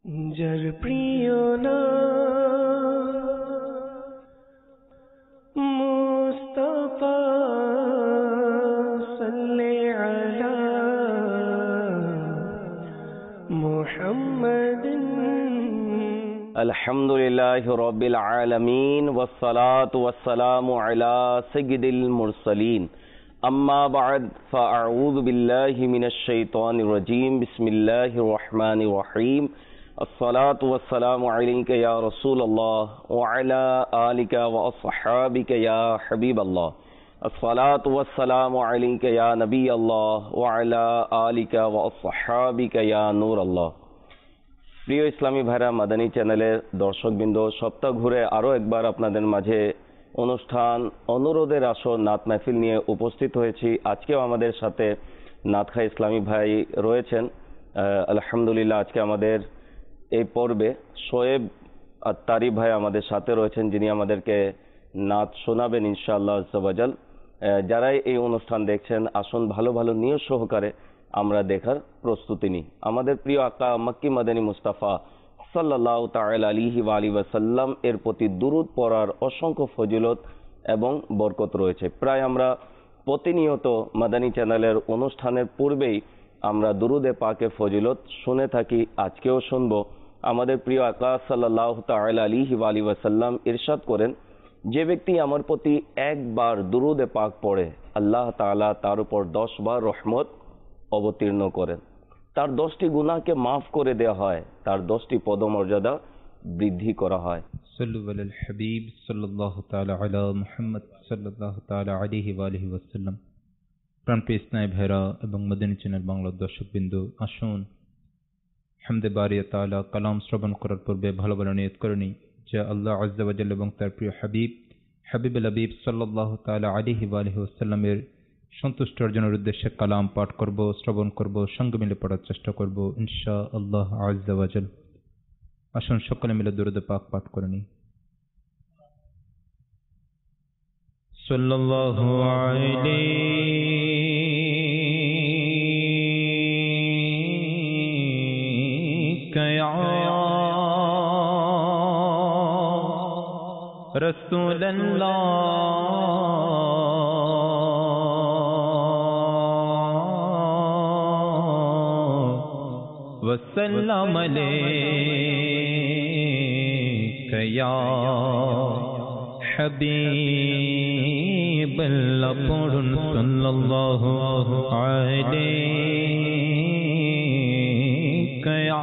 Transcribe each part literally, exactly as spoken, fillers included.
যার প্রিয় নাম মুস্তাফা সাল্লি আলা মুহাম্মাদিন। আলহামদুলিল্লাহি রাব্বিল আলামিন ওয়াসসালাতু ওয়াসসালামু আলা সাইয়্যিদিল মুরসালিন। আম্মা বা'দ ফাআউযু বিল্লাহি মিনাশ শাইতানির রাজীম। বিসমিল্লাহির রহমানির রহিম। আসসালাতু ওয়াসসালামু আলাইকা ইয়া রাসূলুল্লাহ ওয়া আলা আলিকা ওয়া আসহাবিকা ইয়া হাবিবাল্লাহ। আসসালাতু ওয়াসসালামু আলাইকা ইয়া নবিয়াল্লাহ ওয়া আলা আলিকা ওয়া আসহাবিকা ইয়া নূরাল্লাহ। প্রিয় ইসলামী ভাইরা, মাদানী চ্যানেলের দর্শকবৃন্দ, সপ্তাহ ঘুরে আরও একবার আপনাদের মাঝে অনুষ্ঠান অনুরোধের আসর নাত মাহফিল নিয়ে উপস্থিত হয়েছি। আজকেও আমাদের সাথে নাতখা ইসলামী ভাই রয়েছেন। আলহামদুলিল্লাহ, আজকে আমাদের এই পর্বে শোয়েব আত্তারি ভাই আমাদের সাথে রয়েছেন, যিনি আমাদেরকে নাত শোনাবেন ইনশাআল্লাহ আজ্জাওয়াজাল। যারাই এই অনুষ্ঠান দেখছেন, আসুন ভালো ভালো নিয়ত সহকারে আমরা দেখার প্রস্তুতি নিই। আমাদের প্রিয় আকা মক্কি মাদানী মুস্তাফা সাল্লাল্লাহু তাআলা আলাইহি ওয়া আলিহি ওয়াসাল্লাম এর প্রতি দুরূদ পড়ার অসংখ্য ফজিলত এবং বরকত রয়েছে। প্রায় আমরা প্রতিনিয়ত মাদানী চ্যানেলের অনুষ্ঠানের পূর্বেই আমরা দুরূদে পাকের ফজিলত শুনে থাকি, আজকেও শুনব। আমাদের প্রিয় আকা সাল্লাল্লাহু তাআলা আলাইহি ওয়া আলিহি ওয়াসাল্লাম ইরশাদ করেন, যে ব্যক্তি আমার প্রতি একবার দুরূদে পাক পড়ে, আল্লাহ তাআলা তার উপর দশ বার রহমত অবতীর্ণ করেন, তার দশটি গুনাহকে মাফ করে দেওয়া হয়, তার দশটি পদমর্যাদা বৃদ্ধি করা হয়। সাল্লু আলাল হাবিব সাল্লাল্লাহু তাআলা আলা মুহাম্মদ সাল্লাল্লাহু তাআলা আলাইহি ওয়া আলিহি ওয়াসাল্লাম। প্রাণপ্রিয় ইসলামী ভাইরা এবং মাদানী চ্যানেল বাংলার দর্শকবৃন্দ, আসুন হামদে বারি তাআলা কালাম শ্রবণ করার পূর্বে ভালো ভালো নিয়ত করে নিই যে আল্লাহ আযজা ওয়া জাল্লা এবং তার প্রিয় হাবিব হাবিবুল হাবিব সাল্লাল্লাহু তাআলা আলাইহি ওয়া আলিহি ওয়াসাল্লামের সন্তুষ্ট অর্জনের উদ্দেশ্যে কালাম পাঠ করব, শ্রবণ করব, সঙ্গে মিলে পড়ার চেষ্টা করব ইনশাআল্লাহ আযজা ওয়া জাল। আসুন সকলে মিলে দুরূদ পাক পাঠ করে নিই। সাল্লাল্লাহু আলাইকা ইয়া রাসূলুল্লাহ वसल्लम अलैका या हबीबल्लाह। पढ़ुन सल्लल्लाहु अलैका या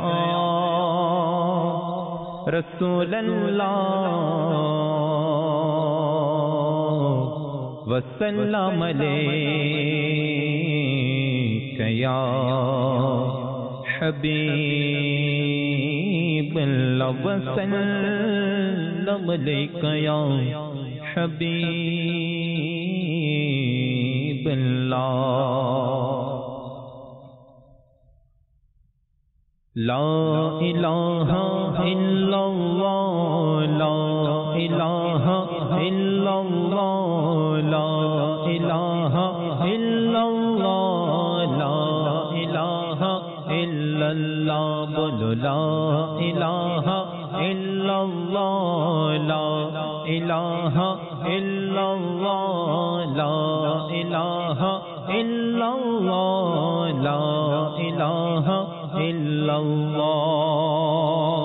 रसूलल्लाह वसल्लम अलैका या हबीबल्लाह वसल्लम अलैका या हबीबल्लाह। ला इलाहा इल्लल्लाह, ला इलाहा इल्लल्लाह, ला इलाहा इल्लल्लाह, ला इलाहा इल्लल्लाह। बोलो ला इलाहा इल्लल्लाह, ला इलाहा इल्लल्लाह, ला इलाहा इल्लल्लाह, ला इलाहा इल्लल्लाह।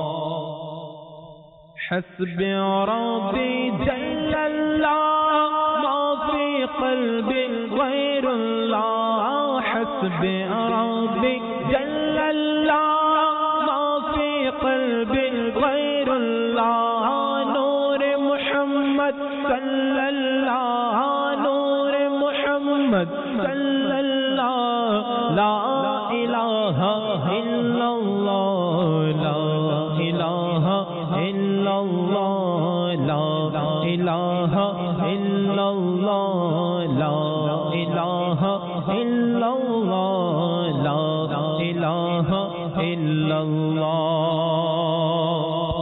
हस्बी रब्बी जल्लल्लाह मा फी क़ल्बी गैरुल्लाह। हस्बी रब्बी जल्लल्लाह मा फी क़ल्बी गैरुल्लाह। नूर मुहम्मद सल्लल्लाह, नूर मुहम्मद सल्लल्लाह। ला इलाहा इल्लल्लाह, ला इलाहा इल्लल्लाह, ला इलाहा इल्लल्लाह, ला इलाहा इल्लल्लाह, ला इलाहा इल्लल्लाह।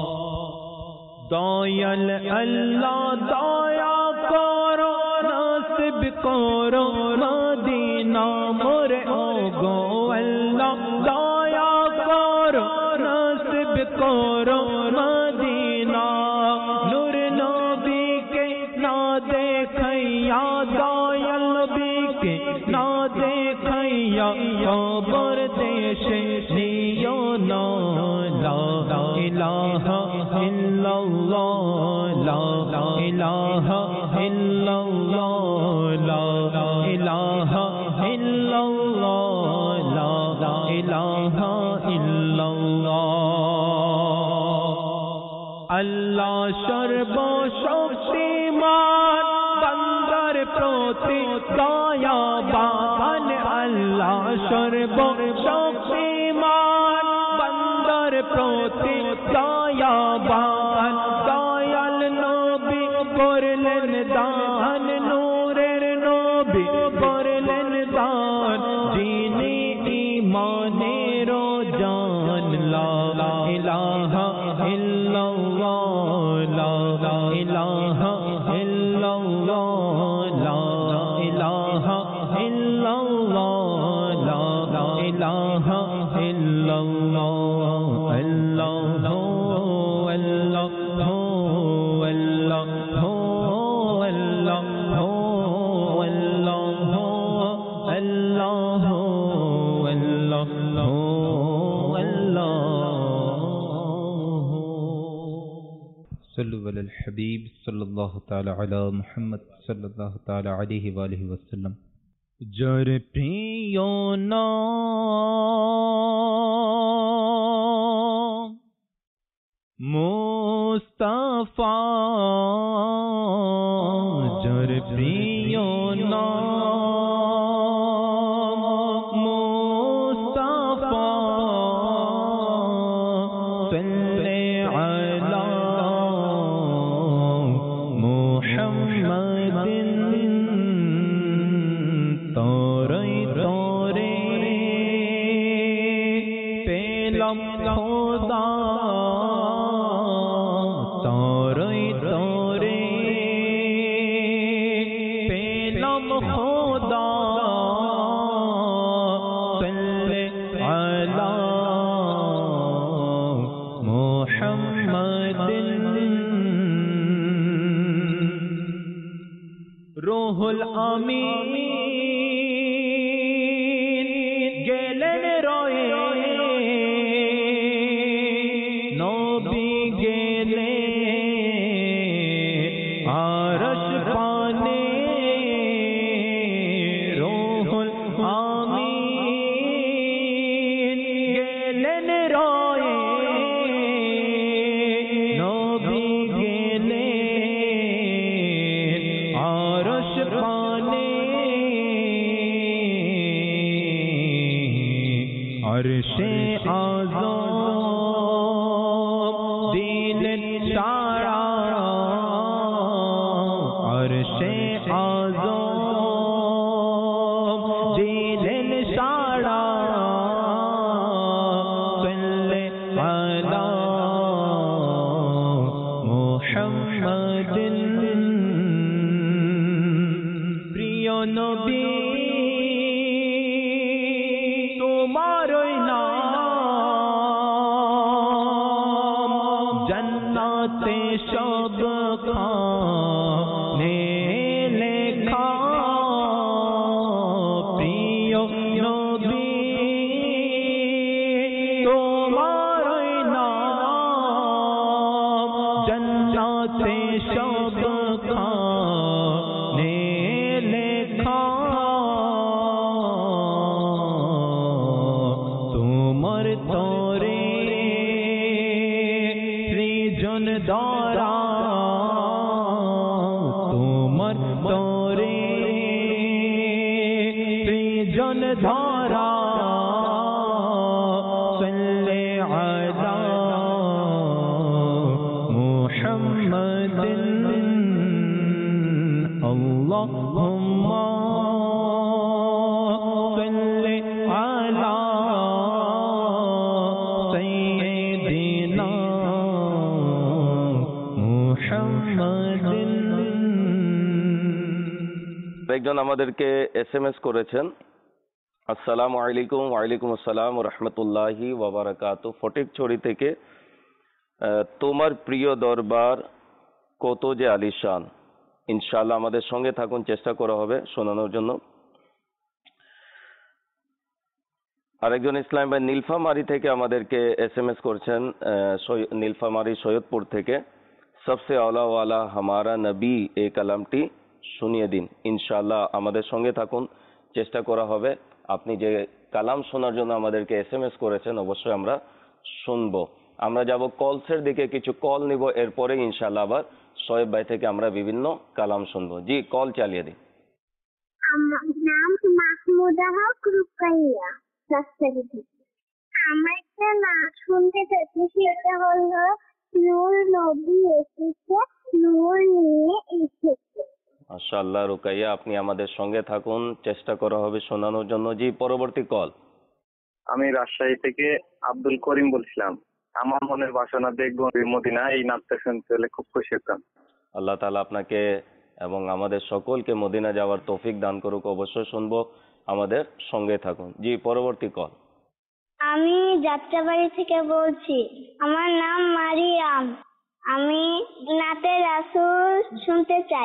दयाल अल्लाह दया करो, नासिब करो मदीना मोरे ओ गो। अल्लाह दया करो, नासिब तलब करो मदीना नूर नबी के ना देखैया दयाल नबी के ना देखैया खबर देशे नियो ना ला इलाहा इल्लल्लाह ला इलाहा इल्लल्लाह ला इलाहा इल्लल्लाह ला इलाहा इल्लल्लाह अल्लाह सर्वशक्तिमान बंदर प्रति दयावान अल्लाह सर्वशक्तिमान बंदर प्रति दयावान दयाल नबी करलेन दान नूरेर नबी करलेन दान जिनी ईमानेरो जान ला इलाहा इल्लल्लाह ला इलाहा इल्लल्लाह ला इलाहा इल्लल्लाह ला इलाहा इल्लल्लाह अल्लाह अल्लाह अल्लाह अल्लाह सल्लु अलल हबीब सल्लल्लाहु तआला अला मुहम्मद सल्लल्लाहु तआला अलैहि वालिहि वसल्लम जर प्रिय नाम मुस्तफा जर प्रिय नाम मुस्तफा सल्ले अला मुहम्मदिन तोरे तोरे पेलम खुदा तोरे तोरे पेलम खुदा सल्ले अला मुहम्मदिन रूहुल अमीन गेलेन रोए नबी गेले आरश पाने रूहुल अमीन गेलेन रोए नबी गेले आरश पाने अर्शे आज़म दिल सारा अर्शे आज़म दिल सारा सल्ले अला मुहम्मदिन प्रिय नबी तुम्हारोई नाम जन्नते सब खाने लेखा प्रिय नबी तुम्हारोई नाम जन्नते सब खाने लेखा तुमर तोरे सृजन द्वारा तुमर तोरे सृजन द्वारा सल्ले अला मुहम्मदिन अल्लाहुम्मा सल्ले अला सय्यिदिना मुहम्मदिन। একজন আমাদেরকে এসএমএস করেছেন, আসসালামু আলাইকুম। ওয়ালাইকুম আসসালাম ওয়া রাহমাতুল্লাহি ওয়া বারাকাতুহু। ফটিকছড়ি থেকে আহ, তোমার প্রিয় দরবার কত যে আলিশান। ইনশাআল্লাহ আমাদের সঙ্গে থাকুন, চেষ্টা করা হবে শোনানোর জন্য। আরেকজন ইসলাম ভাই নীলফামারী থেকে আমাদেরকে এস এম এস করছেন, আহ, সৈ- নীলফামারী সৈয়দপুর থেকে। সবসে আলা ওয়ালা হামারা নবী এই কালামটি শুনিয়ে দিন। ইনশাআল্লাহ আমাদের সঙ্গে থাকুন, চেষ্টা করা হবে। আপনি যে কালাম শোনার জন্য আমাদেরকে এস এম এস করেছেন অবশ্যই আমরা শুনবো। আমরা যাব কলসের দিকে, কিছু কল নিব, এরপরে ইনশাআল্লাহ আবার শোয়েব ভাই থেকে আমরা বিভিন্ন কালাম শুনবো। জি, কল চালিয়ে দিন। আমার নাম মাহমুদা হক রুকাইয়া, রাজশাহী থেকে। আমার একটা নাচ শুনতে চাচ্ছি, সেটা হলো নূর নবী এসেছে, নূর নিয়ে এসেছে। মাশাআল্লাহ রুকাইয়া, আপনি আমাদের সঙ্গে থাকুন, চেষ্টা করা হবে শোনানোর জন্য। জি, পরবর্তী কল। আমি রাজশাহী থেকে আব্দুল করিম বলছিলাম। আমার মনের বাসনা দেখবো মদিনা, এই নাচটা শুনতে হলে খুব খুশি হতাম। আল্লাহ তাআলা আপনাকে এবং আমাদের সকলকে মদিনা যাওয়ার তৌফিক দান করুক। অবশ্যই শুনবো, আমাদের সঙ্গে থাকুন। জি, পরবর্তী কল। আমি যাত্রাবাড়ি থেকে বলছি। আমার নাম মারিয়াম। আমি নাতে রাসূল শুনতে চাই।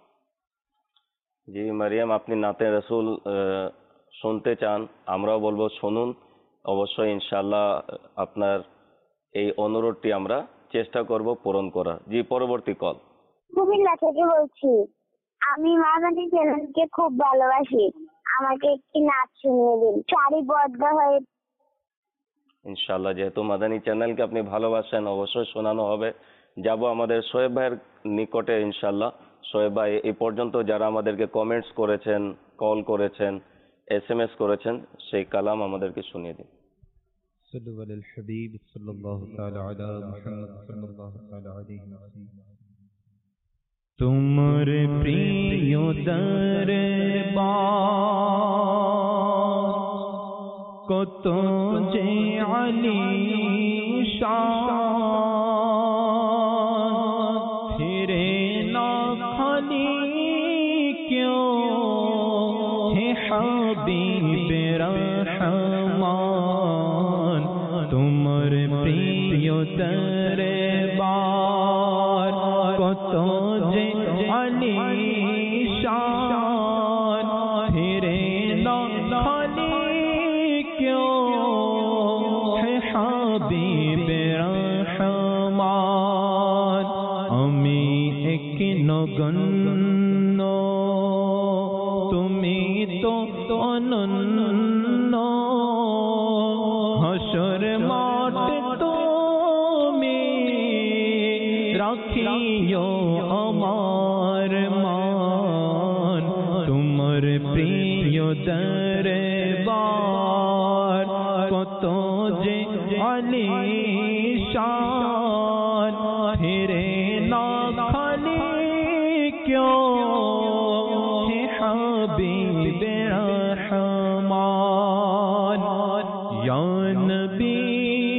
জি মারিয়াম, আপনি নাতে রসুল আহ, শুনতে চান, আমরাও বলবো শুনুন। অবশ্যই ইনশাআল্লাহ আপনার এই অনুরোধটি আমরা চেষ্টা করব পূরণ করার। জি, পরবর্তী কল। কুমিল্লা থেকে বলছি। আমি মাদানী চ্যানেলকে খুব ভালোবাসি। আমাকে একটি নাচ শুনিয়ে দিন, সারিবদ্ধ হয়ে। ইনশাআল্লাহ যেহেতু মাদানী চ্যানেলকে আপনি ভালোবাসেন, অবশ্যই শোনানো হবে। যাব আমাদের শোয়েব ভাইয়ের নিকটে ইনশাআল্লাহ। শোয়েব ভাই, এই পর্যন্ত যারা আমাদেরকে কমেন্টস করেছেন, কল করেছেন, এস এম এস করেছেন, সেই কালাম আমাদেরকে শুনিয়ে দিন। صلوا على الحبيب صلى الله تعالى على محمد صلى الله تعالى عليه وسلم। তোমার প্রিয় দরবার কত যে আলিশান, ফিরে না খালি क्यों है हबीब रहमान। তোমার প্রিয় দরবার কত যে আলিশান, ফিরে না খালি क्यों है हबीब रहमान। আমি এক নগণ্য, তুমি তো অনন্য, হাসর মাঠে তুমি রাখিও আমার মান। তোমার প্রিয় দরবার কত যে আলিশান, ফিরে না খালি क्यों है हबीब रहमान। या नबी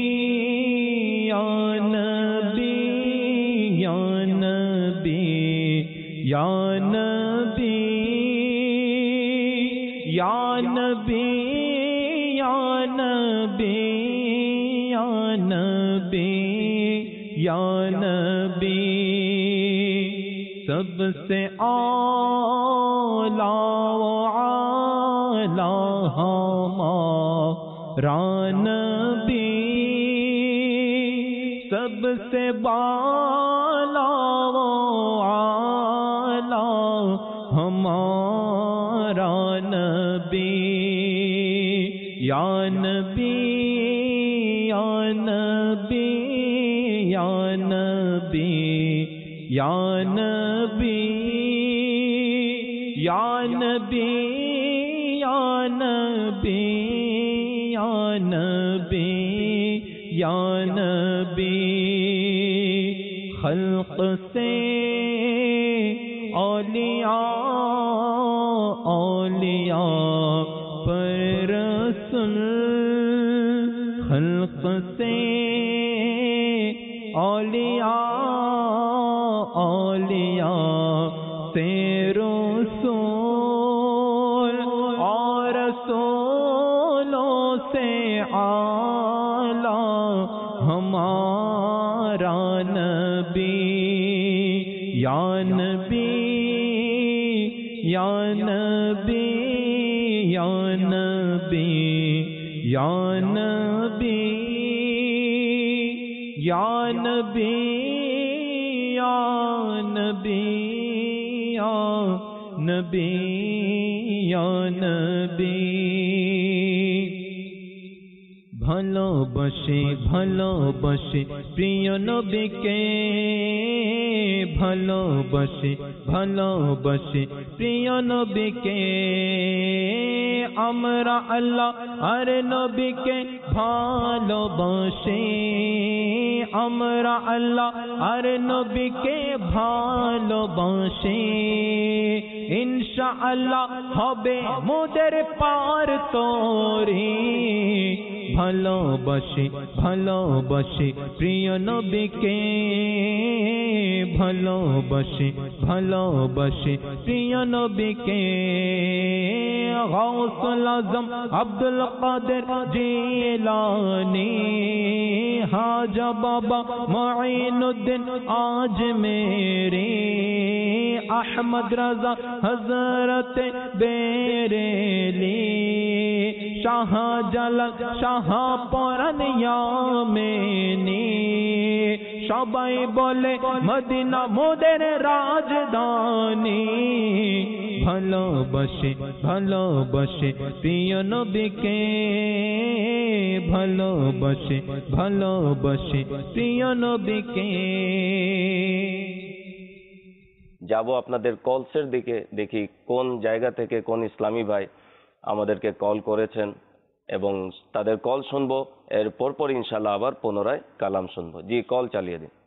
या नबी या नबी या नबी या नबी या नबी या नबी या नबी। सबसे आला वो आला हमारा नबी, सबसे बाला वो आला हमारा नबी। या नबी या नबी या नबी या नबी या नबी या नबी या नबी या नबी। खल्क से औलिया औलिया पर रसूल, खल्क से औलिया औलिया से रसूल, और रसूलों से आला हमारा या नबी या नबी या नबी या नबी या नबी या नबी या नबी या नबी ভালোবাসে ভালোবাসে প্রিয় নবীকে ভালোবাসে ভালোবাসে প্রিয় নবীকে আমরা আল্লাহ আর নবীকে ভালোবাসে আমরা আল্লাহ আর নবীকে ভালোবাসে ইনশাআল্লাহ হবে মোদের পার তোরে ভালোবাসে ভালোবাসে প্রিয় নবীকে ভালোবাসে ভালোবাসে প্রিয় নবীকে গাউসুল আজম আব্দুল কাদের জিলানী হাজা বাবা মুঈনুদ্দিন আজমেরি আহমদ রাজা হযরত বেরেলি শাহজালাল শাহপরান ইয়ামেনি সবাই বলে মদিনা মোদের রাজধানী ভালোবাসে ভালোবাসে প্রিয় নবীকে ভালোবাসে ভালোবাসে প্রিয় নবীকে যাব আপনাদের কলসের দিকে, দেখি কোন জায়গা থেকে কোন ইসলামী ভাই আমাদেরকে কল করেছেন এবং তাদের কল শুনবো। এর পরপর ইনশাল্লাহ আবার পুনরায় কালাম শুনবো। জি, কল চালিয়ে দিন।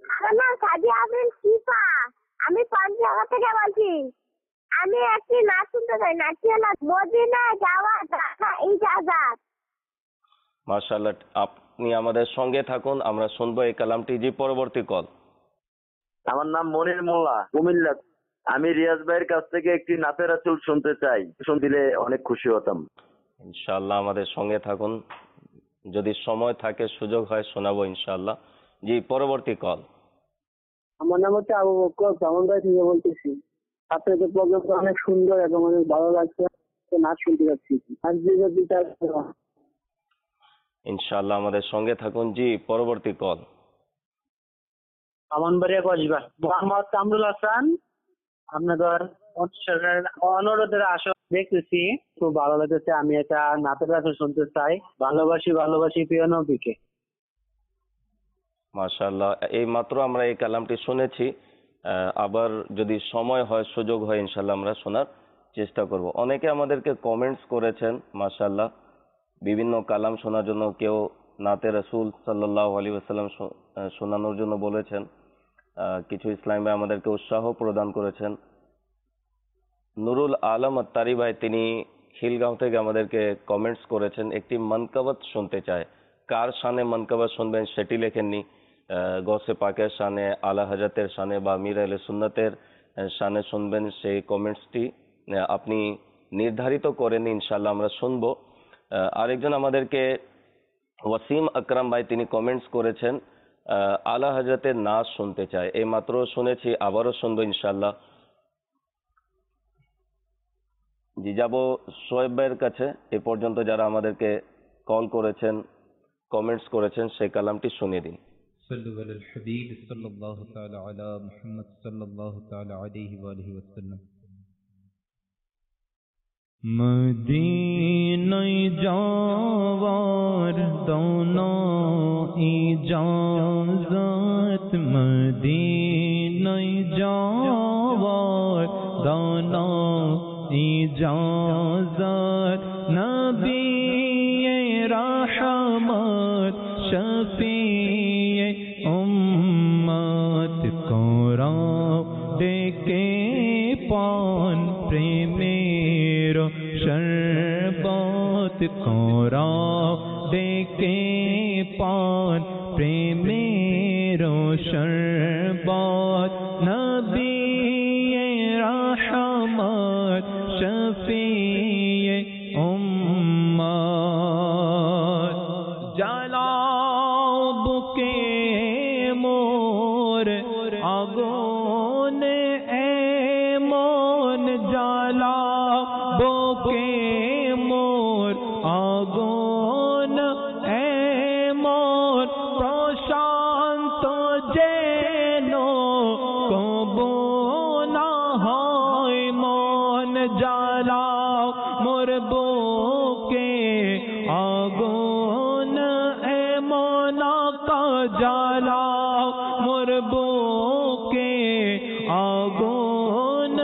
আমি পঞ্চগড় থেকে বলছি। আমি একটি নাচ শুনতে চাই, নাচটি হলো মদিনায় যাওয়ার ইজাজত। মাশাআল্লাহ, আপনি আমাদের সঙ্গে থাকুন, আমরা শুনবো এই কালামটি। জি, পরবর্তী কল। আমার নাম মনির মোল্লা, কুমিল্লা। আমি রিয়াজ ভাইয়ের কাছ থেকে একটি নাতের রাসূল শুনতে চাই, শুনলে অনেক খুশি হতাম। ইনশাআল্লাহ আমাদের সঙ্গে থাকুন, যদি সময় থাকে সুযোগ হয় শোনাবো ইনশাআল্লাহ। জি, পরবর্তী কল। আমার নাম হচ্ছে আবু বকর, ব্রাহ্মণবাড়ি থেকে বলতেছি। আপনাদের প্রোগ্রামটা অনেক সুন্দর এবং অনেক ভালো লাগছে, নাচ শুনতে যাচ্ছি। ইনশাআল্লাহ আমাদের সঙ্গে থাকুন। জি, পরবর্তী কল। ব্রাহ্মণবাড়িয়া কসবা, মোহাম্মদ কামরুল হাসান। আপনাদের অনুরোধের আশা দেখতেছি, খুব ভালো লাগতেছে। আমি এটা নাতের রাসূল শুনতে চাই। ভালোবাসি ভালোবাসি প্রিয় নবীকে। মাশাআল্লাহ, এই মাত্র আমরা এই কালামটি শুনেছি। আবার যদি সময় হয় সুযোগ হয় ইনশাআল্লাহ আমরা শোনার চেষ্টা করব। অনেকে আমাদেরকে কমেন্টস করেছেন মাশাআল্লাহ বিভিন্ন কালাম শোনার জন্য। কেউ নাতে রাসূল সাল্লাল্লাহু আলাইহি ওয়াসাল্লাম শোনানোর জন্য বলেছেন। কিছু ইসলামী ভাই আমাদেরকে উৎসাহ প্রদান করেছেন। নুরুল আলম আত্তারি ভাই, তিনি খিলগাঁও থেকে আমাদেরকে কমেন্টস করেছেন, একটি মানকাবাত শুনতে চায়। কার শানে মানকাবাত শুনবেন সেটি লেখেননি। গৌসে পাকের শানে, আলা হযরতের শানে বা মীর আহলে সুন্নাতের শানে শুনবেন, সেই কমেন্টসটি আপনি নির্ধারিত করেন, ইনশাআল্লাহ আমরা শুনবো। আরেকজন আমাদেরকে ওয়াসিম আকরাম ভাই, তিনি কমেন্টস করেছেন আলা হযরতের নাচ শুনতে চায়। এই মাত্র শুনেছি, আবারও শুনবো ইনশাআল্লাহ। জি, যাব শোয়েব ভাইয়ের কাছে। এ পর্যন্ত যারা আমাদেরকে কল করেছেন, কমেন্টস করেছেন, সেই কালামটি শুনিয়ে দিন। সাল্লু আলাল হাবিব সাল্লাল্লাহু তাআলা আলা মুহাম্মদ সাল্লাল্লাহু তাআলা আলাইহি ওয়া আলিহি ওয়াসাল্লাম। মদিনায় যাওয়ার দোনো ইজাজত, মদিনায় যাওয়ার দোনো ইজাজত, নবী রহমত শফিয়ে উম্মত কোরাও ডেকে পান প্রেমের শরবত, কোরাও ডেকে পান প্রেমের শরবত, নবী রহমত শফিয়ে উম্মত। জালাও বুকে মোর আগুন জ্বালাও মোর বুকে আগুন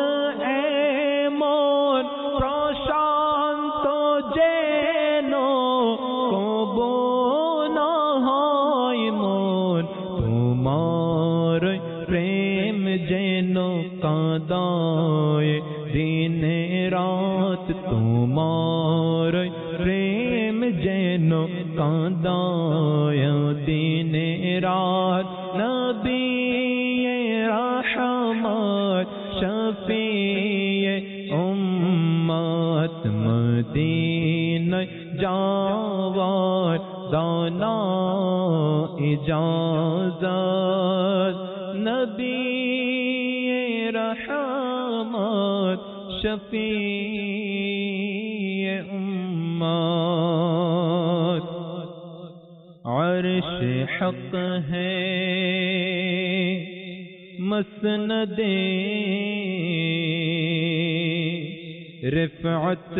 এমন প্রশান্ত যেন কবু না হয় মন তোমার প্রেম যেন কাঁদায় দিন রাত তোমার প্রেম যেন কাঁদায় দিন রাত নবী রহমত শফিয়ে উম্মত মদিনা যাওয়ার দানা ইজাজত নবী রহমত शफीए उम्मत अर्श हक है मसनदे रिफ़अत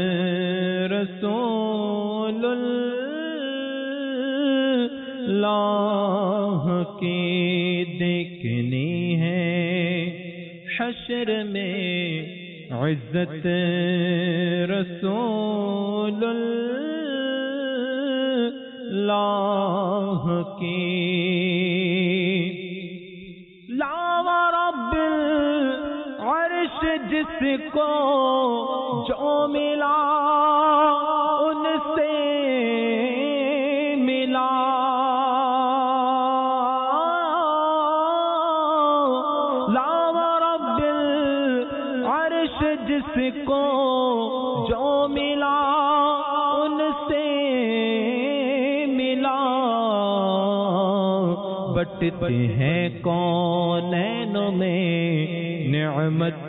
रसूलुल्लाह की देखनी है हश्र में इज्जत रसूलुल्लाह की लावा रब्बिल अर्श जिसको जो मिला उनसे मिला लावा रब्बिल अर्श जिसको जो मिला उनसे मिला बटते हैं कौनैनों में निअमत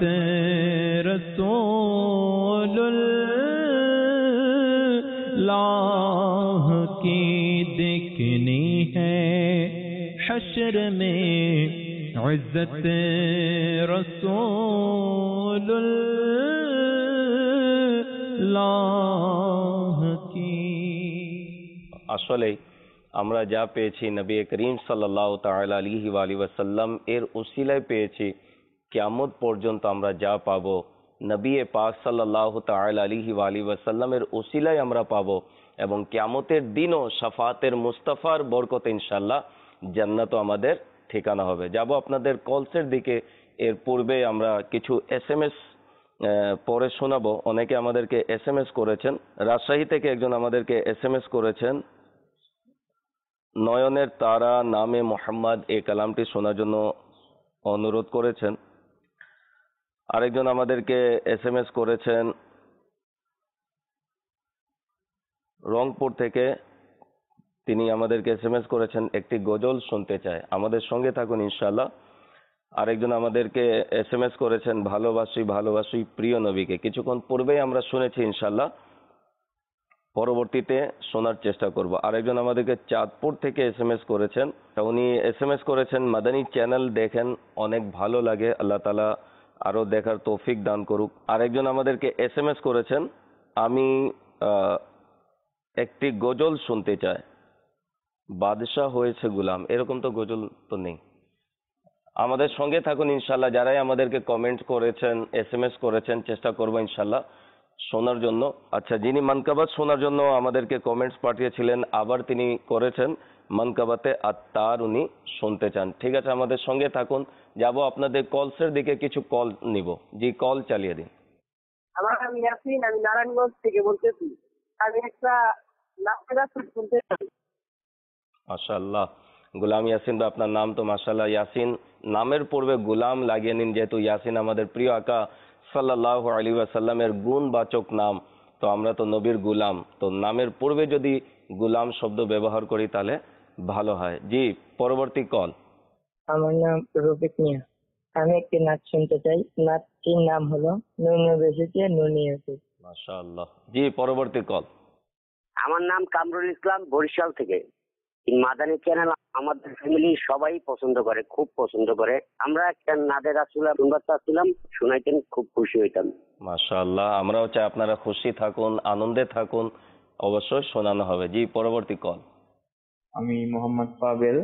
रसूलुल्लाह की देखनी है हश्र में इज्जत रसूलुल्लाह की। আসলেই আমরা যা পেয়েছি নবী করিম সাল্লাল্লাহু তাআলা আলাইহি ওয়া আলিহি ওয়াসাল্লাম এর উসিলায় পেয়েছি, কিয়ামত পর্যন্ত আমরা যা পাবো নবী পাক সাল্লাল্লাহু তাআলা আলাইহি ওয়া আলিহি ওয়াসাল্লামের উসিলায় আমরা পাবো, এবং কিয়ামতের দিনও শাফাতের মুস্তাফার বরকতে ইনশাআল্লাহ জান্নাতও আমাদের ঠিকানা হবে। যাব আপনাদের কলসের দিকে। এর পূর্বে আমরা কিছু এস এম এস পরে শোনাবো। অনেকে আমাদেরকে এস এম এস করেছেন। রাজশাহী থেকে একজন আমাদেরকে এস এম এস করেছেন, নয়নের তারা নামে মোহাম্মদ এই কালামটি শোনার জন্য অনুরোধ করেছেন। আরেকজন আমাদেরকে এস এম এস করেছেন রংপুর থেকে, তিনি আমাদেরকে এস এম এস করেছেন একটি গজল শুনতে চায়। আমাদের সঙ্গে থাকুন ইনশাআল্লাহ। আরেকজন আমাদেরকে এস এম এস করেছেন ভালোবাসি ভালোবাসি প্রিয় নবীকে। কিছুক্ষণ পূর্বেই আমরা শুনেছি ইনশাআল্লাহ, পরবর্তীতে শোনার চেষ্টা করব। আরেকজন আমাদেরকে চাঁদপুর থেকে এস এম এস করেছেন, উনি এস এম এস করেছেন মাদানী চ্যানেল দেখেন, অনেক ভালো লাগে, আল্লাহ তাআলা আরো দেখার তৌফিক দান করুক। আরেকজন আমাদেরকে এস এম এস করেছেন আমি একটি গজল শুনতে চাই, বাদশাহ হয়েছে গুলাম, এরকম তো গজল তো নেই। আমাদের সঙ্গে থাকুন ইনশাআল্লাহ। যারাই আমাদেরকে কমেন্ট করেছেন এস এম এস করেছেন, চেষ্টা করবো ইনশাআল্লাহ শোনার জন্য। আচ্ছা, যিনি মানকাবাত শোনার জন্য আমাদেরকে কমেন্টস পাঠিয়েছিলেন, আবার তিনি করেছেন মানকাবাতে আত্মার উনি শুনতে চান। ঠিক আছে, আমাদের সঙ্গে থাকুন। যাব আপনাদের কলসের দিকে, কিছু কল নিব। জি, কল চালিয়ে দিন। আমার নাম ইয়াসিন, আমি নারায়ণগঞ্জ থেকে বলতেছি। আমি একটা নাচের শুনতে চাই। মাশাআল্লাহ, গুলাম ইয়াসিন ভাই, আপনার নাম তো মাশাআল্লাহ ইয়াসিন, নামের পূর্বে গুলাম লাগিয়ে নিন, যেহেতু ইয়াসিন আমাদের প্রিয় আকা সাল্লাল্লাহু আলাইহি ওয়াসাল্লামের গুণবাচক নাম। তো আমরা তো নবীর গুলাম, তো নামের পূর্বে যদি গুলাম শব্দ ব্যবহার করি তাহলে ভালো হয়। জি, পরবর্তী কল। আমার নাম রফিক মিয়া, আমি একটি নাচ শুনতে চাই। নাচটির নাম হলো নুনে বেসেছে নুনিয়াতে। মাশাআল্লাহ। জি, পরবর্তী কল। আমার নাম কামরুল ইসলাম, বরিশাল থেকে। মাদানী চ্যানেল আমাদের ফ্যামিলি সবাই পছন্দ করে, খুব পছন্দ করে। আমরা একটা নাদের রাসূল শুনবার চাচ্ছিলাম, শুনাইতেন, খুব খুশি হইতাম। মাশাআল্লাহ, আমরাও চাই আপনারা খুশি থাকুন, আনন্দে থাকুন, অবশ্যই শোনানো হবে। জি, পরবর্তী কল। আমি মোহাম্মদ পাবেল,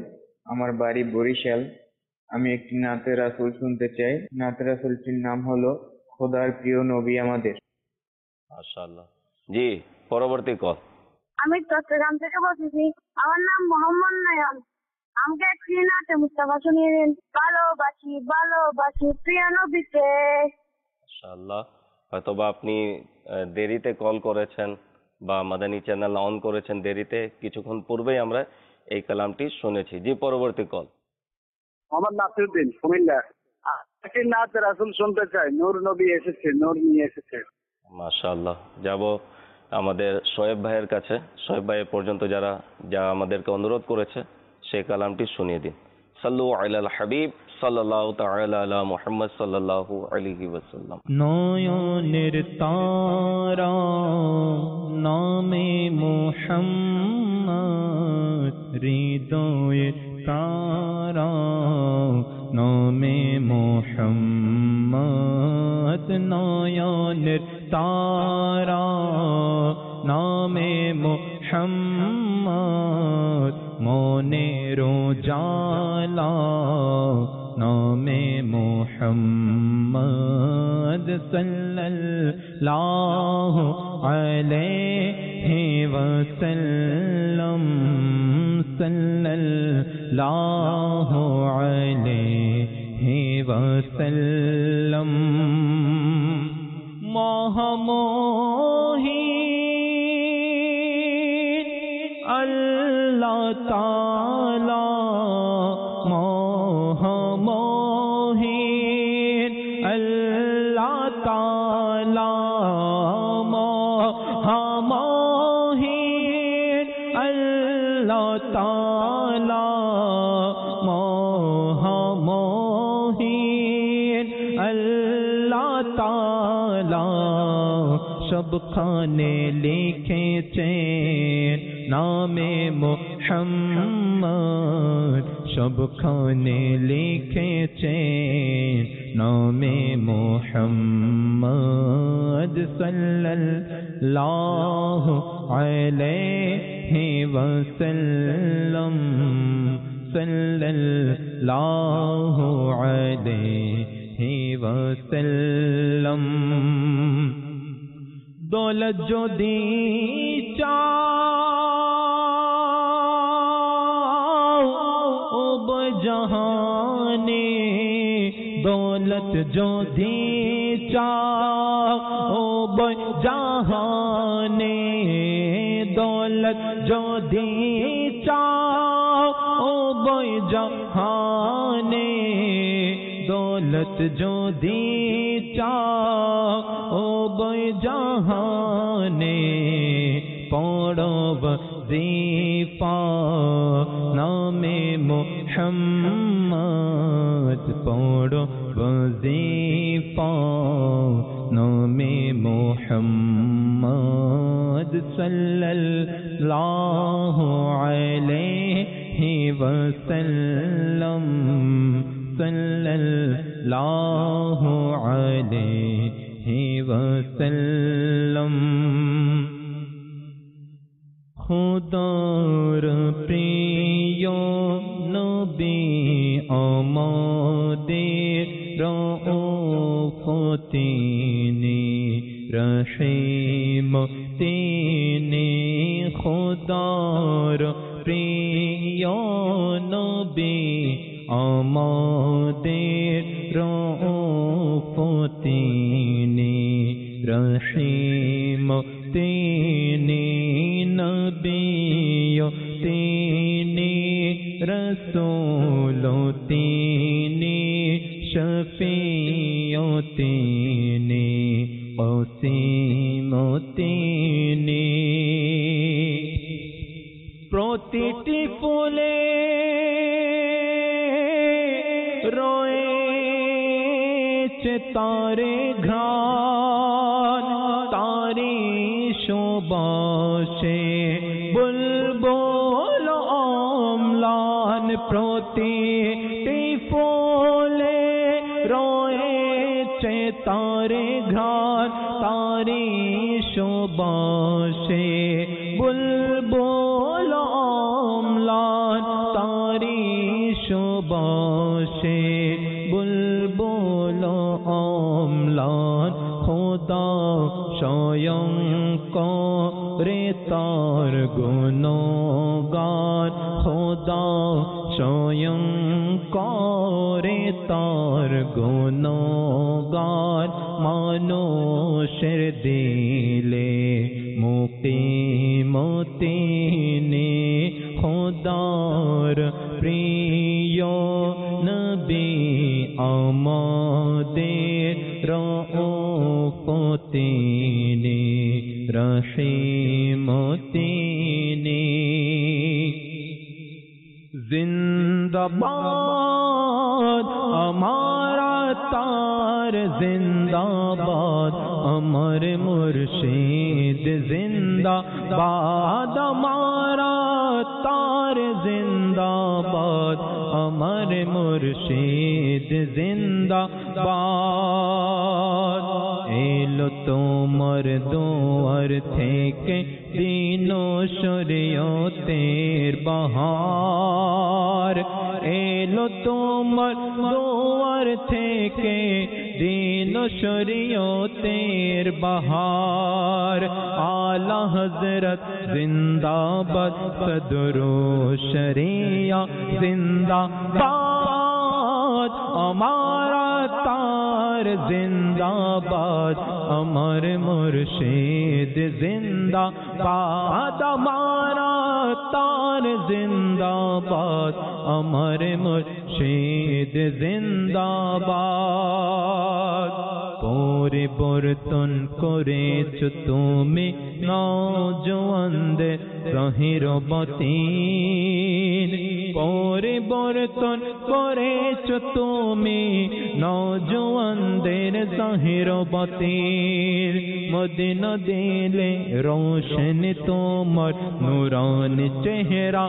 আমার বাড়ি বরিশাল। আমি একটি নাতে রাসূল শুনতে চাই। নাতে রাসূলটির নাম হলো খোদার প্রিয় নবী আমাদের। মাশাআল্লাহ। জি, পরবর্তী কল। আমি চট্টগ্রাম থেকে বলছি। আমার নাম মোহাম্মদ নয়ন। আমাকে একটি নাতে মুস্তাফা শুনিয়ে দিন। ভালোবাসি ভালোবাসি প্রিয় নবীকে। মাশাআল্লাহ। হয়তোবা আপনি আহ, দেরিতে কল করেছেন বা মাদানী চ্যানেল অন করেছেন দেরিতে, কিছুক্ষণ পূর্বেই আমরা এই কালামটি শুনেছি। জি, পরবর্তী কল। মোহাম্মদ নাসিরউদ্দিন, কুমিল্লা। একটি নাত রাসূল শুনতে চাই। নূর নবী এসেছে, নূর নিয়ে এসেছে। মাশাআল্লাহ। যাব আমাদের শোয়েব ভাইয়ের কাছে। শোয়েব ভাই পর্যন্ত যারা যা আমাদেরকে অনুরোধ করেছে সেই কালামটি শুনিয়ে দিন। সাল্লু আলাল হাবিব সাল্লাল্লাহু তাআলা আলা মুহাম্মদ সাল্লাল্লাহু আলাইহি ওয়াসাল্লাম। নয়নের তারা নামে মুহাম্মদ, হৃদয়ের তারা নামে মুহাম্মদ, নয়নের তারা নামে মুহাম্মদ, মনের জালা নামে মুহাম্মদ, সাল্লাল্লাহু আলাইহি ওয়াসাল্লাম, সাল্লাল্লাহু আলাইহি ওয়াসাল্লাম। মহামোহী আল্লাহ তাআলা, মহামোহীন আল্লাহ তাআলা, মহামোহীন আল্লাহ তাআলা, মহামোহীন আল্লাহ তাআলা, সবখানে লিখেছেন নামে মুহাম্মদ, সবখানে লিখেছেন নামে মুহাম্মদ, সাল্লাল্লাহু আলাইহি ওয়াসাল্লাম, সাল্লাল্লাহু আলাইহি ওয়াসাল্লাম। দৌলত যদি চাও জাহানে, দৌলত যদি চাও জাহানে, দৌলত যদি চাও জাহানে, দৌলত যদি চাও জাহানে, পড়ো ওয়াজিফা নামে মুহাম্মদ, পড়ো ওয়াজিফা নামে মুহাম্মদ, সাল্লাল্লাহু আলাইহি ওয়াসাল্লাম, সাল্লাল্লাহু আলাইহি ওয়াসাল্লাম। খোদার প্রিয় নবী আমাদের রউফ তিনি, রহিম তিনি, খোদার প্রিয় নবী আমাদের রউফ তিনি, রহিম তিনি, নবী তিনি, রাসূল তিনি, শফিউ তিনি, ওসিম তিনি। প্রতিটি ফুলে রয়েছে তারে ঘ্রাণ, তারি সুবাসে বুলবুল অম্লান, প্রতিটি ফুলে রয়েছে তারে ঘ্রাণ, তারি সুবাসে বুলবুল অম্লান, তারি সুবাসে বুলবুল অম্লান খোদা স্বয়ং করে তার গুণগান খোদা স্বয়ং করে তার গুণগান মানুষের দিলে মুকিমতিনে খোদার প্রিয় নবী আমাদের রউফতিনে রহিমতিনে জিন্দাবাদ আমারা তার জিন্দাবাদ अमर मुर्शिद जिंदाबाद हमारा तार जिंदाबाद अमर मुर्शिद जिंदाबाद एलो तोमर दुआर थेके दीनो शरीयतेर बहार एलो तोमर दुआर थेके दीन शरीयतेर बहार आला हजरत जिंदाबाद सदरो शरिया जिंदाबाद हमारा तार जिंदाबाद अमर मुर्शिद जिंदाबाद हमारा तार जिंदाबाद अमर मुर्शिद जिंदाबाद পরিবর্তন করেছ তুমি নওজওয়ানদের জাহিরবতীন পরিবর্তন করেছ তুমি নওজওয়ানদের জাহিরবতীন মদিনা দিলে রোশন তোমার নূরানি চেহারা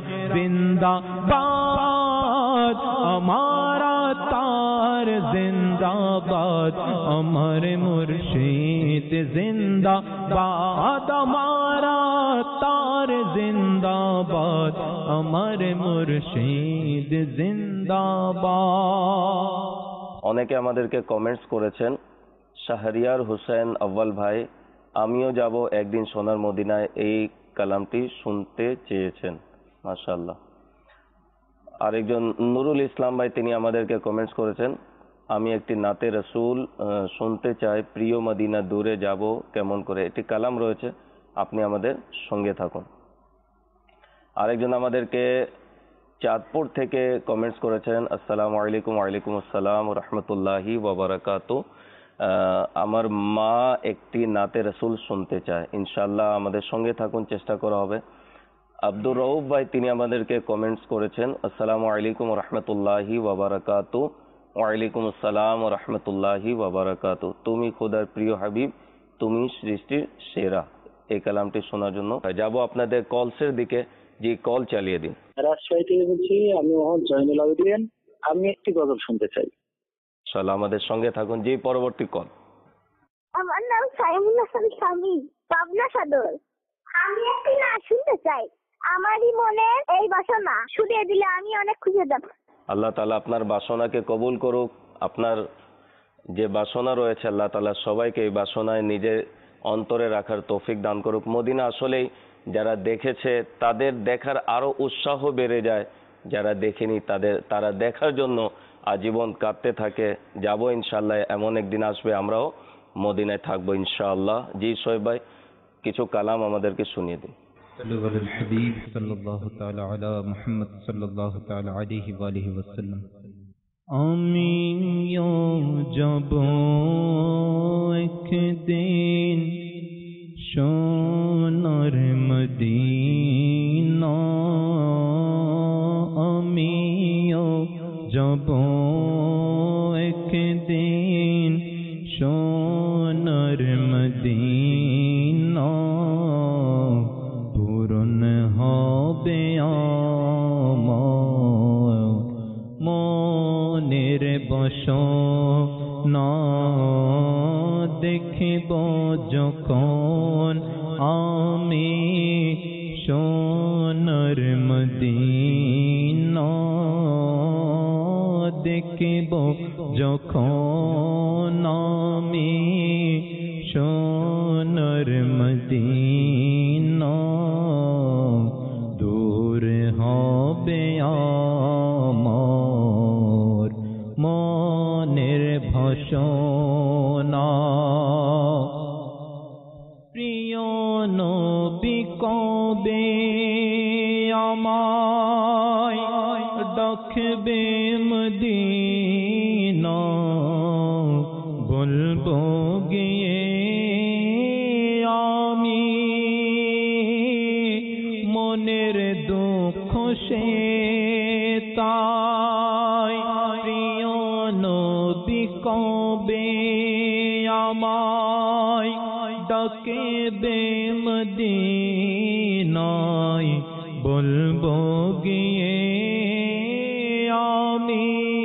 জিন্দাবাদ हमारा तार जिंदाबाद अमर मुर्शिद जिंदाबाद हमारा तार जिंदाबाद अमर मुर्शिद जिंदाबाद। অনেকে আমাদেরকে কমেন্টস করেছেন। শাহরিয়ার হোসেন আউয়াল ভাই আমিও যাব একদিন সোনার মদিনায় এই কালামটি শুনতে চেয়েছেন। মাশাআল্লাহ। আরেকজন নুরুল ইসলাম ভাই তিনি আমাদেরকে কমেন্টস করেছেন আমি একটি নাতে রসুল শুনতে চাই প্রিয় মদিনা দূরে যাব কেমন করে। এটি কালাম রয়েছে, আপনি আমাদের সঙ্গে থাকুন। আরেকজন আমাদেরকে চাঁদপুর থেকে কমেন্টস করেছেন আসসালামু আলাইকুম। ওয়ালাইকুম আসসালাম ওয়া রাহমাতুল্লাহি ওয়া বারাকাতুহু। আমার মা একটি নাতে রসুল শুনতে চায়, ইনশাআল্লাহ আমাদের সঙ্গে থাকুন, চেষ্টা করা হবে। আব্দুর রউফ ভাই তিনি আমাদেরকে কমেন্টস করেছেন আসসালামু আলাইকুম ওয়া রাহমাতুল্লাহি ওয়া বারাকাতুহু। ওয়ালাইকুম আসসালাম ওয়া রাহমাতুল্লাহি ওয়া বারাকাতুহু। তুমি খোদার প্রিয় হাবিব, তুমি সৃষ্টির সেরা। এই কালামটি শোনার জন্য যাব আপনাদের কলসের দিকে। জি, কল চালিয়ে দিন। রাজশাহী থেকে বলছি, আমি মোহাম্মদ জয়নুল আবেদিন। আমি একটি গজল শুনতে চাই। ইনশাআল্লাহ আমাদের সঙ্গে থাকুন। জি, পরবর্তী কল। আমার নাম সাইমুল হাসান স্বামী, পাবনা সদর। আমি একটি নাচ শুনতে চাই। আমারই মনে এই বাসনা শুনিয়ে দিলে আমি অনেক খুশি হতাম। আল্লাহ তাআলা আপনার বাসনাকে কবুল করুক। আপনার যে বাসনা রয়েছে আল্লাহ তাআলা সবাইকে এই বাসনায় নিজের অন্তরে রাখার তৌফিক দান করুক। মদিনা আসলেই যারা দেখেছে তাদের দেখার আরো উৎসাহ বেড়ে যায়, যারা দেখেনি তাদের তারা দেখার জন্য আজীবন কাঁদতে থাকে। যাব ইনশাআল্লাহ, এমন একদিন আসবে আমরাও মদিনায় থাকবো ইনশাআল্লাহ। জি সোহেব ভাই, কিছু কালাম আমাদেরকে শুনিয়ে দিন। صلوا على الحبيب صلى الله تعالى على محمد صلى الله تعالى عليه وآله وسلم। আমিও যাব একদিন সোনার মদিনা, আমিও যাব একদিন সোনার মদিনা, পূরণ হবে আমার মনের বাসনা, দেখিব যখন আমি সোনার মদিনা। দেখব যখন আমি সোনার মদিনা, দূর হবে আমার মনের ভাষণা। প্রিয় নবী কবে আমায় ডাকবে মদিনা, বলবো গিয়ে আমি মনের দুঃখ সে তাই। প্রিয় নবী কবে আমায় ডাকবে মদিনায়, বলবো গিয়ে আমি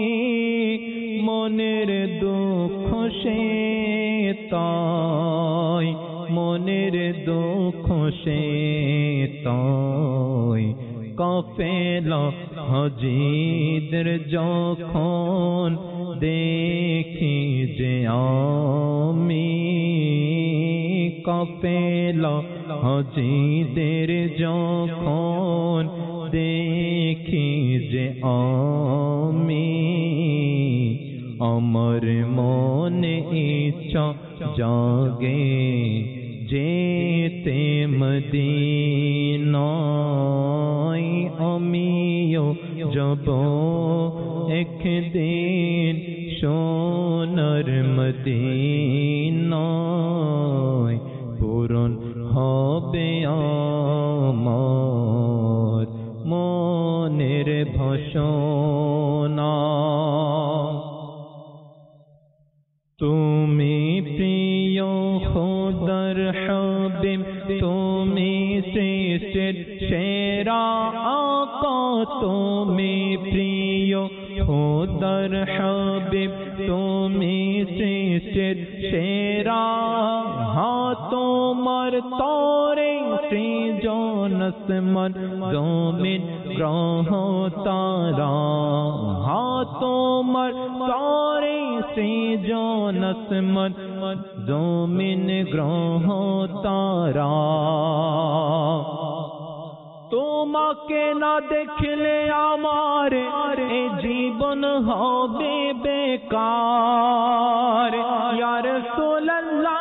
মনের দুঃখ সে তাই, মনের দুঃখ সে তাই। কাফেলা হাজিদের যখন দেখি যে আমি, কাফেলা হাজিদের যখন দেখি যে আমি, আমার মনে ইচ্ছা জাগে যেতে মদিনায়। আমিও যাব একদিন সোনার মদিনায়, পূরণ হবে আমার মনের ভাষণা। তুমি প্রিয় খোদার হাবিব, তুমি সৃষ্টির সেরা আকা, তুমি প্রিয় খোদার হাবিব, তুমি সৃষ্টির সেরা। হাত তোমার তরে সৃজন আসমান জমিন গ্রহ তারা, হাত তোমার তরে সৃজন আসমান জমিন গ্রহ তারা। তোমাকে না দেখলে আমার এ জীবন হবে বেকার। ইয়া রাসূলুল্লাহ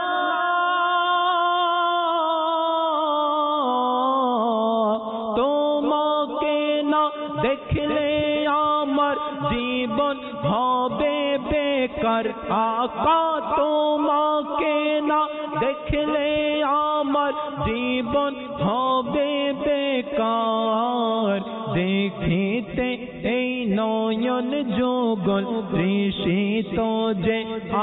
তোমাকে না দেখলে আমার জীবন হবে বেকার। আকা তোমাকে না দেখলে আমার জীবন হবে বেকার। দেখিতে এই নয়ন যুগল তৃষিত যে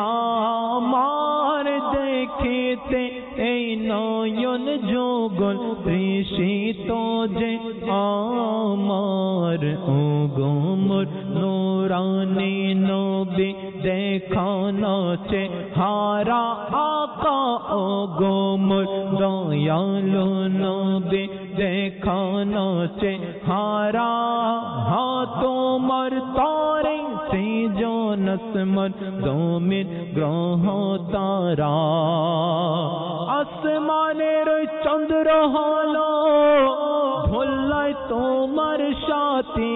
আমার, দেখিতে এই নয়ন যুগল তৃষিত যে আমার। ও গো মোর নূরানী নবী দেখানো চেহারা আকা, ও গো মোর দয়ালু নবী দেখানো চেহারা। হ্যাঁ তোমার তরে সৃজন আসমান জমিন গ্রহ তারা। আসমানের ওই চন্দ্র হলো ভোলাই তোমার সাথী,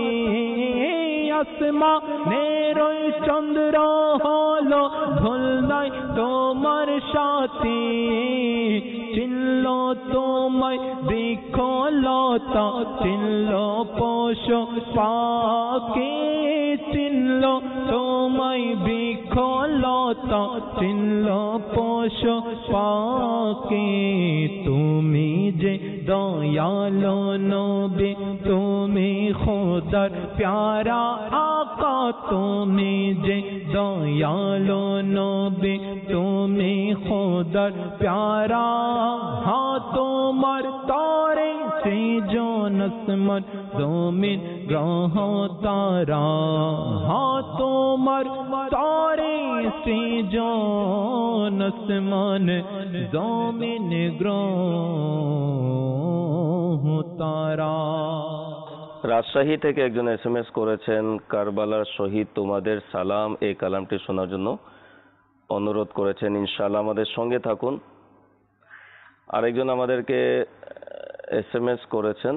আসমানের ওই চন্দ্র হলো ভোলাই তোমার সাথী। চিনল তোমায় বৃক্ষলতা, চিনল পশু পাখি, চিনল তোমায় বৃক্ষলতা, চিনল পশু পাখি। তুমি যে দয়ালু নবী, তুমি খোদার প্যারা আকা, তুমি যে দয়ালু নবী, তুমি খোদার প্যারা। হ্যাঁ তোমার তরে সৃজন আসমান জমিন গ্রহ তারা। হ্যাঁ তোমার তরে সৃজন আসমান জমিন গ্রহ তারা। রাজশাহী থেকে একজন এস এম এস করেছেন, কারবালার শহীদ তোমাদের সালাম, এই কালামটি শোনার জন্য অনুরোধ করেছেন। ইনশাআল্লাহ আমাদের সঙ্গে থাকুন। আরেকজন আমাদেরকে এস এম এস করেছেন,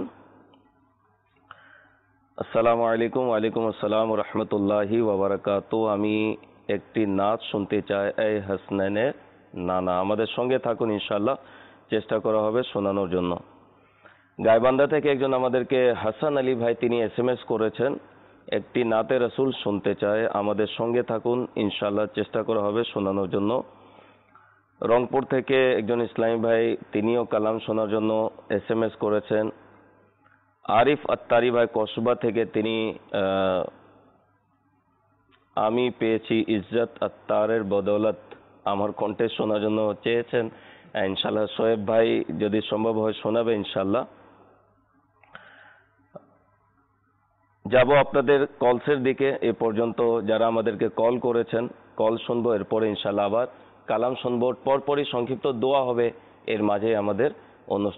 আসসালামু আলাইকুম। ওয়ালাইকুম আসসালাম রহমতুল্লাহি ওয়াবারাকাতু। আমি একটি নাচ শুনতে চাই, এই হাসনানের নানা। আমাদের সঙ্গে থাকুন, ইনশাআল্লাহ চেষ্টা করা হবে শোনানোর জন্য। গাইবান্ধা থেকে একজন আমাদেরকে হাসান আলী ভাই, তিনি এস এম এস করেছেন, একটি নাতে রাসূল শুনতে চায়। আমাদের সঙ্গে থাকুন, ইনশাআল্লাহ চেষ্টা করা হবে শোনানোর জন্য। রংপুর থেকে একজন ইসলামী ভাই, তিনিও কালাম শোনার জন্য এস এম এস করেছেন। আরিফ আত্তারি ভাই কসবা থেকে, তিনি আমি পেয়েছি ইজ্জত আত্তারের বদৌলত, আমার কণ্ঠে শোনার জন্য চেয়েছেন। ইনশাআল্লাহ সোয়েব ভাই যদি সম্ভব হয় শোনাবে ইনশাআল্লাহ। যাব আপনাদের কলসের দিকে। এ পর্যন্ত যারা আমাদেরকে কল করেছেন, কল শুনবো, এরপরে ইনশাআল্লাহ আবার কালাম শুনবো, পরপরই সংক্ষিপ্ত দোয়া হবে, এর মাঝে আমাদের অনুষ্ঠান।